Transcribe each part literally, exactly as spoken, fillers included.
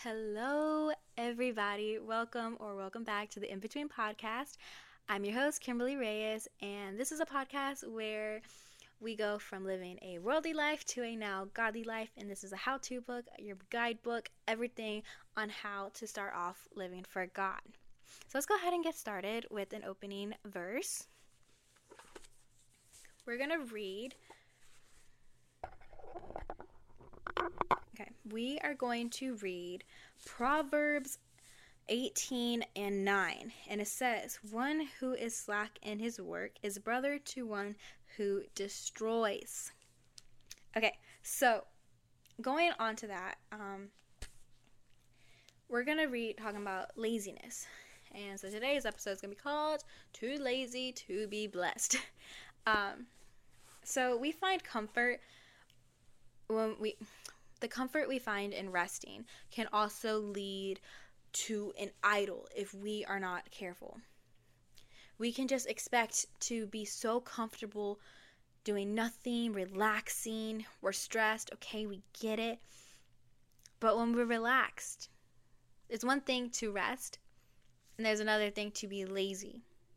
Hello, everybody. Welcome or welcome back to the In Between podcast. I'm your host, Kimberly Reyes, and this is a podcast where we go from living a worldly life to a now godly life. And this is a how-to book, your guidebook, everything on how to start off living for God. So let's go ahead and get started with an opening verse. We're going to read. Okay, we are going to read Proverbs eighteen and nine, and it says, "One who is slack in his work is brother to one who destroys." Okay, so going on to that, um, we're going to read talking about laziness. And so today's episode is going to be called Too Lazy to Be Blessed. um, so we find comfort when we... The comfort we find in resting can also lead to an idol if we are not careful. We can just expect to be so comfortable doing nothing, relaxing, we're stressed, okay, we get it. But when we're relaxed, it's one thing to rest, and there's another thing to be lazy.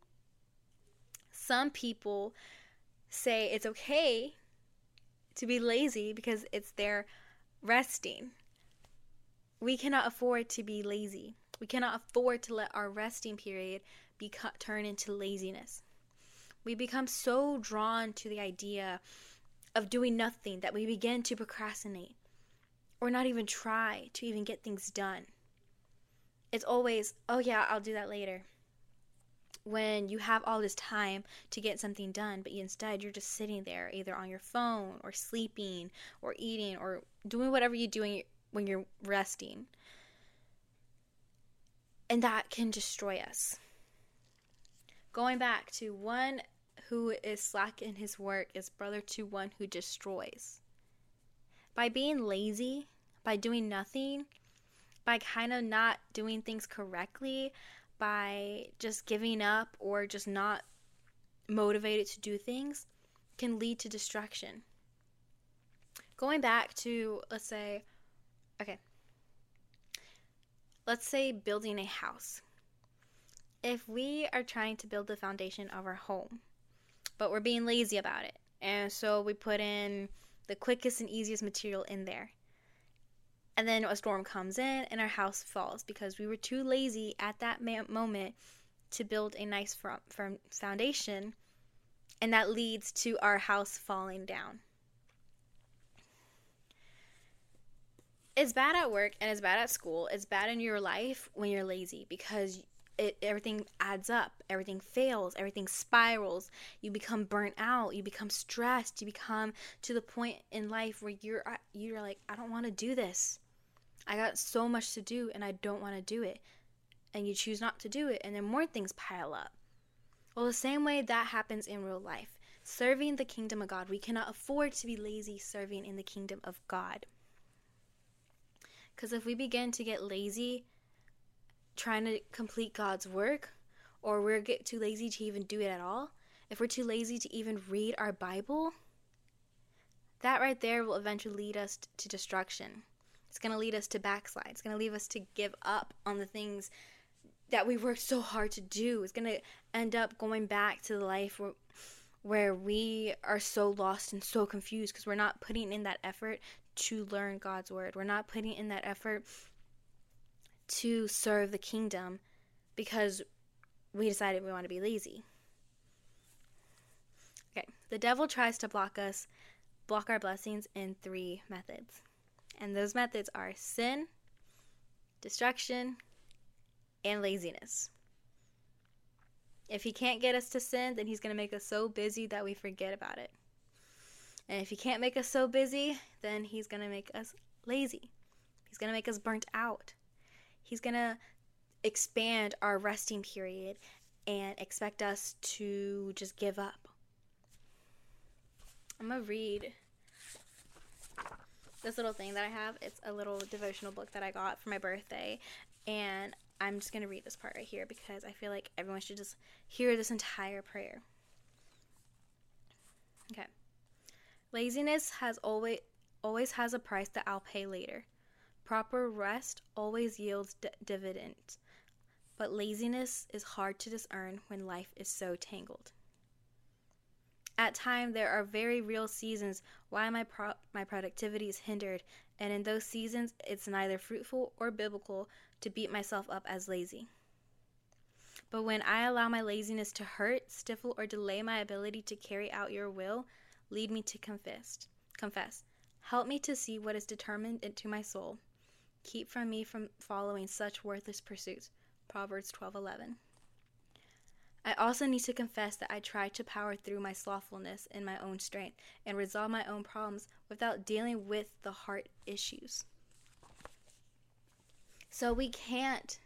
Some people say it's okay to be lazy because it's their resting. We cannot afford to be lazy. We cannot afford to let our resting period be cut, turn into laziness. We become so drawn to the idea of doing nothing that we begin to procrastinate or not even try to even get things done. It's always, oh yeah, I'll do that later. When you have all this time to get something done, but instead you're just sitting there either on your phone or sleeping or eating or doing whatever you're doing when you're resting. And that can destroy us. Going back to one who is slack in his work is brother to one who destroys. By being lazy, by doing nothing, by kind of not doing things correctly, by just giving up or just not motivated to do things, can lead to destruction. Going back to, let's say, okay, let's say building a house. If we are trying to build the foundation of our home, but we're being lazy about it, and so we put in the quickest and easiest material in there, and then a storm comes in and our house falls because we were too lazy at that moment to build a nice firm foundation, and that leads to our house falling down. It's bad at work and it's bad at school. It's bad in your life when you're lazy because it everything adds up. Everything fails. Everything spirals. You become burnt out. You become stressed. You become to the point in life where you're you're like, I don't want to do this. I got so much to do and I don't want to do it. And you choose not to do it, and then more things pile up. Well, the same way that happens in real life. Serving the kingdom of God. We cannot afford to be lazy serving in the kingdom of God. Because if we begin to get lazy trying to complete God's work, or we get too lazy to even do it at all, if we're too lazy to even read our Bible, that right there will eventually lead us to destruction. It's going to lead us to backslide. It's going to lead us to give up on the things that we worked so hard to do. It's going to end up going back to the life where, where we are so lost and so confused because we're not putting in that effort to learn God's word. We're not putting in that effort to serve the kingdom because we decided we want to be lazy. Okay, the devil tries to block us, block our blessings in three methods. And those methods are sin, destruction, and laziness. If he can't get us to sin, then he's going to make us so busy that we forget about it. And if he can't make us so busy, then he's going to make us lazy. He's going to make us burnt out. He's going to expand our resting period and expect us to just give up. I'm going to read this little thing that I have. It's a little devotional book that I got for my birthday, and I'm just going to read this part right here because I feel like everyone should just hear this entire prayer. Laziness has always always has a price that I'll pay later. Proper rest always yields d- dividends, but laziness is hard to discern when life is so tangled. At times, there are very real seasons why my pro- my productivity is hindered, and in those seasons, it's neither fruitful or biblical to beat myself up as lazy. But when I allow my laziness to hurt, stifle, or delay my ability to carry out your will, lead me to confess. Confess. Help me to see what is determined into my soul. Keep from me from following such worthless pursuits. Proverbs twelve eleven. I also need to confess that I try to power through my slothfulness in my own strength and resolve my own problems without dealing with the heart issues. So we can't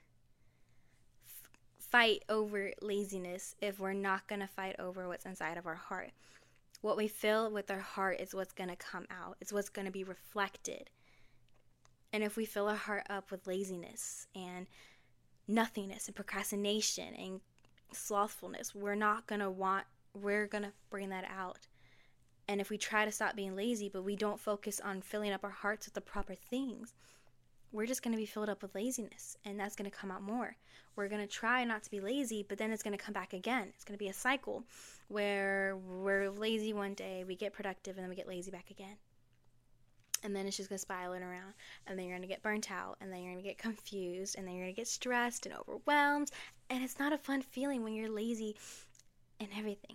f- fight over laziness if we're not going to fight over what's inside of our heart. What we fill with our heart is what's going to come out. It's what's going to be reflected. And if we fill our heart up with laziness and nothingness and procrastination and slothfulness, we're not going to want, we're going to bring that out. And if we try to stop being lazy, but we don't focus on filling up our hearts with the proper things, we're just going to be filled up with laziness, and that's going to come out more. We're going to try not to be lazy, but then it's going to come back again. It's going to be a cycle where we're lazy one day, we get productive, and then we get lazy back again. And then it's just going to spiral around, and then you're going to get burnt out, and then you're going to get confused, and then you're going to get stressed and overwhelmed, and it's not a fun feeling when you're lazy and everything.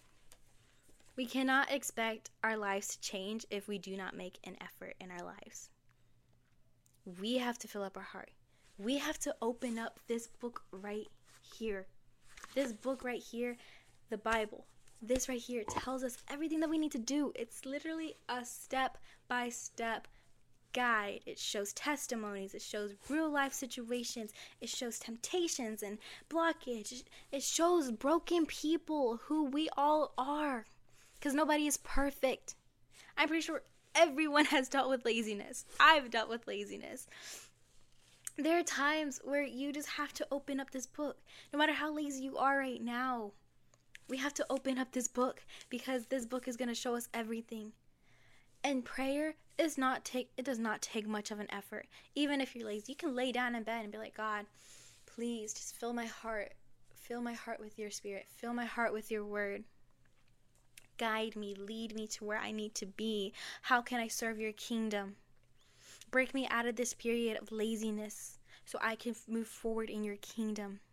We cannot expect our lives to change if we do not make an effort in our lives. We have to fill up our heart. We have to open up this book right here. This book right here, the Bible. This right here tells us everything that we need to do. It's literally a step-by-step guide. It shows testimonies. It shows real-life situations. It shows temptations and blockage. It shows broken people, who we all are. Because nobody is perfect. I'm pretty sure everyone has dealt with laziness. I've dealt with laziness. There are times where you just have to open up this book. No matter how lazy you are right now, we have to open up this book because this book is going to show us everything. And prayer is not take it does not take much of an effort. Even if you're lazy, you can lay down in bed and be like, God, please just fill my heart. Fill my heart with your spirit. Fill my heart with your word. Guide me, lead me to where I need to be. How can I serve your kingdom? Break me out of this period of laziness so I can move forward in your kingdom.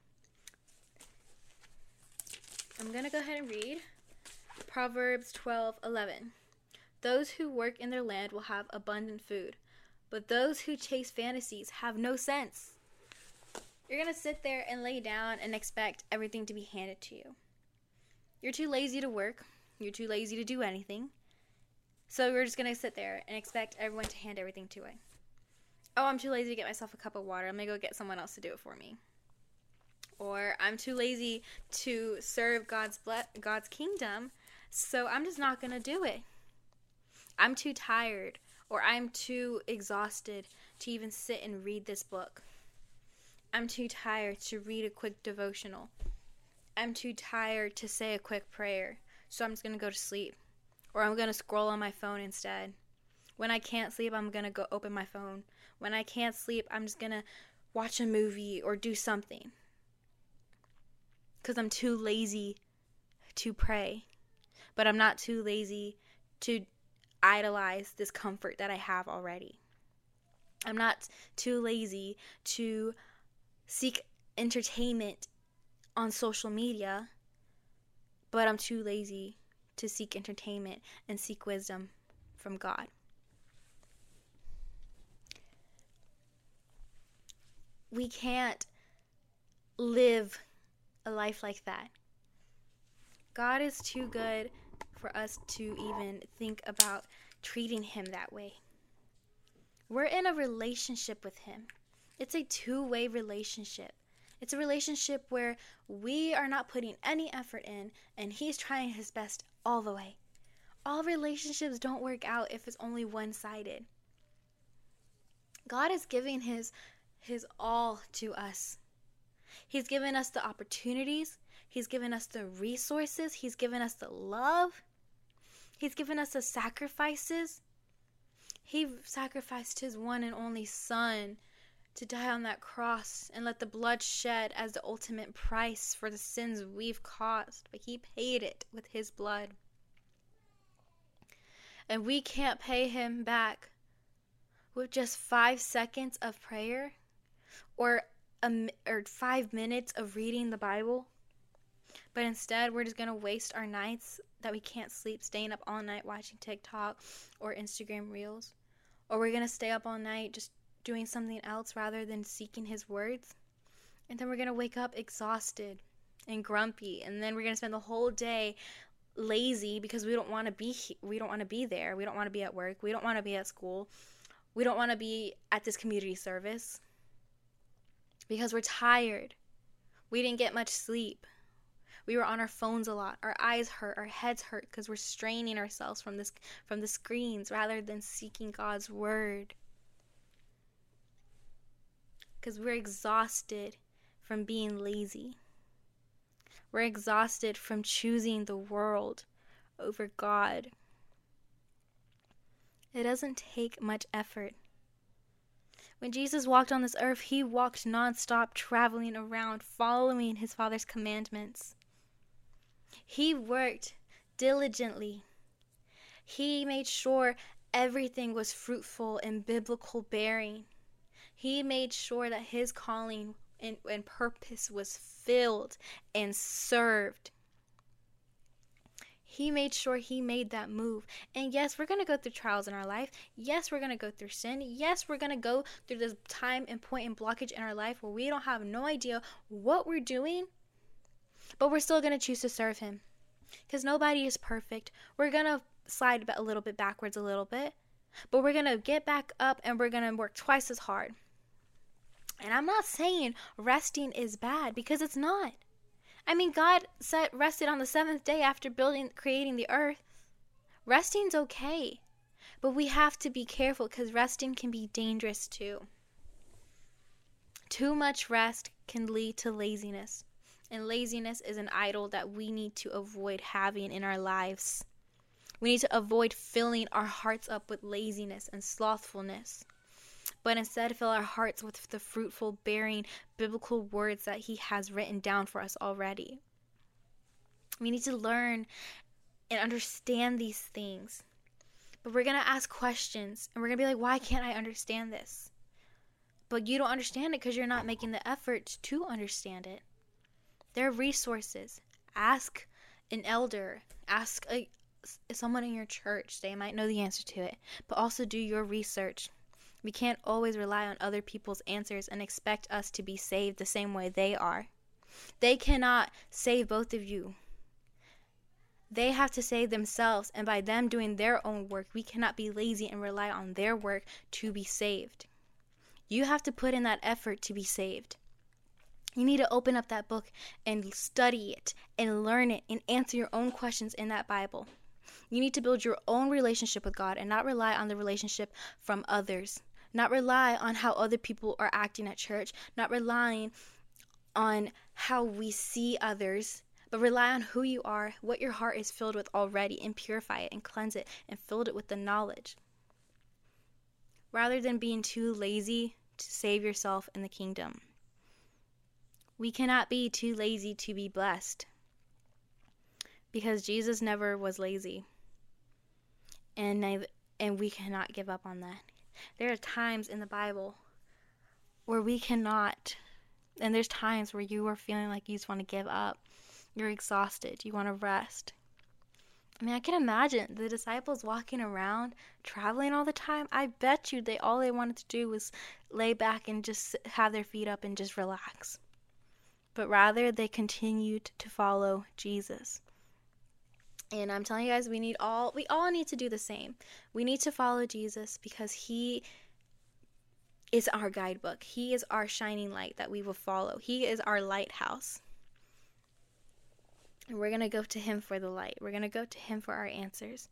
I'm going to go ahead and read Proverbs twelve eleven. Those who work in their land will have abundant food, but those who chase fantasies have no sense. You're going to sit there and lay down and expect everything to be handed to you. You're too lazy to work. You're too lazy to do anything. So we're just going to sit there and expect everyone to hand everything to it. Oh, I'm too lazy to get myself a cup of water. I'm going to go get someone else to do it for me. Or I'm too lazy to serve God's ble- God's kingdom, so I'm just not going to do it. I'm too tired, or I'm too exhausted to even sit and read this book. I'm too tired to read a quick devotional. I'm too tired to say a quick prayer, so I'm just going to go to sleep. Or I'm going to scroll on my phone instead. When I can't sleep, I'm going to go open my phone. When I can't sleep, I'm just going to watch a movie or do something. Because I'm too lazy to pray. But I'm not too lazy to idolize this comfort that I have already. I'm not too lazy to seek entertainment on social media. But I'm too lazy to seek entertainment and seek wisdom from God. We can't live a life like that. God is too good for us to even think about treating him that way. We're in a relationship with him. It's a two-way relationship. It's a relationship where we are not putting any effort in, and he's trying his best all the way. All relationships don't work out if it's only one-sided. God is giving his, his all to us. He's given us the opportunities. He's given us the resources. He's given us the love. He's given us the sacrifices. He sacrificed his one and only son to die on that cross and let the blood shed as the ultimate price for the sins we've caused. But he paid it with his blood. And we can't pay him back with just five seconds of prayer or a, or five minutes of reading the Bible. But instead, we're just going to waste our nights that we can't sleep, staying up all night watching TikTok or Instagram Reels. Or we're going to stay up all night just doing something else rather than seeking his words. And then we're going to wake up exhausted and grumpy. And then we're going to spend the whole day lazy because we don't want to be we don't want to be there. We don't want to be at work. We don't want to be at school. We don't want to be at this community service because we're tired. We didn't get much sleep. We were on our phones a lot. Our eyes hurt. Our heads hurt because we're straining ourselves from this from the screens rather than seeking God's word. Because we're exhausted from being lazy. We're exhausted from choosing the world over God. It doesn't take much effort. When Jesus walked on this earth, he walked nonstop, traveling around, following his Father's commandments. He worked diligently. He made sure everything was fruitful and biblical bearing. He made sure that his calling and, and purpose was filled and served. He made sure he made that move. And yes, we're going to go through trials in our life. Yes, we're going to go through sin. Yes, we're going to go through this time and point and blockage in our life where we don't have no idea what we're doing, but we're still going to choose to serve him. Because nobody is perfect. We're going to slide a little bit backwards a little bit, but we're going to get back up and we're going to work twice as hard. And I'm not saying resting is bad, because it's not. I mean, God said rested on the seventh day after building, creating the earth. Resting's okay, but we have to be careful because resting can be dangerous too. Too much rest can lead to laziness, and laziness is an idol that we need to avoid having in our lives. We need to avoid filling our hearts up with laziness and slothfulness, but instead fill our hearts with the fruitful, bearing, biblical words that he has written down for us already. We need to learn and understand these things. But we're going to ask questions, and we're going to be like, why can't I understand this? But you don't understand it because you're not making the effort to understand it. There are resources. Ask an elder. Ask a, someone in your church. They might know the answer to it. But also do your research. We can't always rely on other people's answers and expect us to be saved the same way they are. They cannot save both of you. They have to save themselves, and by them doing their own work, we cannot be lazy and rely on their work to be saved. You have to put in that effort to be saved. You need to open up that book and study it and learn it and answer your own questions in that Bible. You need to build your own relationship with God and not rely on the relationship from others. Not rely on how other people are acting at church. Not relying on how we see others, but rely on who you are, what your heart is filled with already, and purify it and cleanse it and fill it with the knowledge. Rather than being too lazy to save yourself in the kingdom. We cannot be too lazy to be blessed, because Jesus never was lazy. And neither, and we cannot give up on that. There are times in the Bible where we cannot, and there's times where you are feeling like you just want to give up. You're exhausted. You want to rest. I mean, I can imagine the disciples walking around, traveling all the time. I bet you they all they wanted to do was lay back and just have their feet up and just relax. But rather, they continued to follow Jesus. And I'm telling you guys, we need all, we all need to do the same. We need to follow Jesus because he is our guidebook. He is our shining light that we will follow. He is our lighthouse. And we're going to go to him for the light. We're going to go to him for our answers.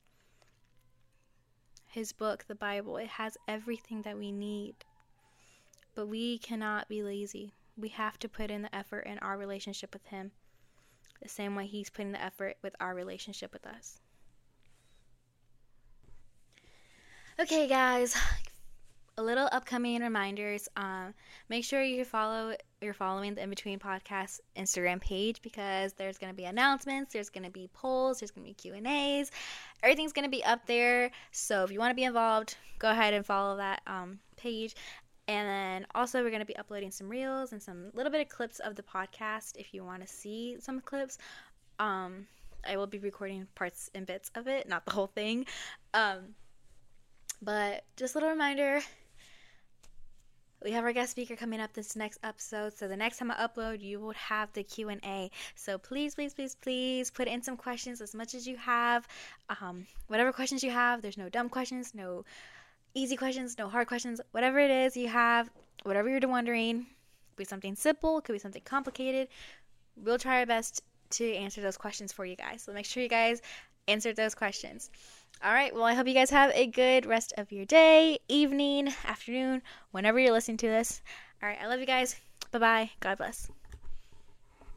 His book, the Bible, it has everything that we need. But we cannot be lazy. We have to put in the effort in our relationship with him, the same way he's putting the effort with our relationship with us. Okay, guys, a little upcoming reminders. Um, make sure you follow you're following the In Between Podcast Instagram page, because there's gonna be announcements, there's gonna be polls, there's gonna be Q and A's. Everything's gonna be up there. So if you want to be involved, go ahead and follow that um, page. And then also we're gonna be uploading some reels and some little bit of clips of the podcast. If you want to see some clips, um, I will be recording parts and bits of it, not the whole thing. Um, but just a little reminder. We have our guest speaker coming up this next episode, so the next time I upload, you will have the Q and A. So please, please, please, please put in some questions, as much as you have. Um, whatever questions you have, there's no dumb questions, no easy questions, no hard questions. Whatever it is you have, whatever you're wondering, could be something simple, could be something complicated. We'll try our best to answer those questions for you guys. So make sure you guys answer those questions. All right, well, I hope you guys have a good rest of your day, evening, afternoon, whenever you're listening to this. All right, I love you guys. Bye-bye. God bless.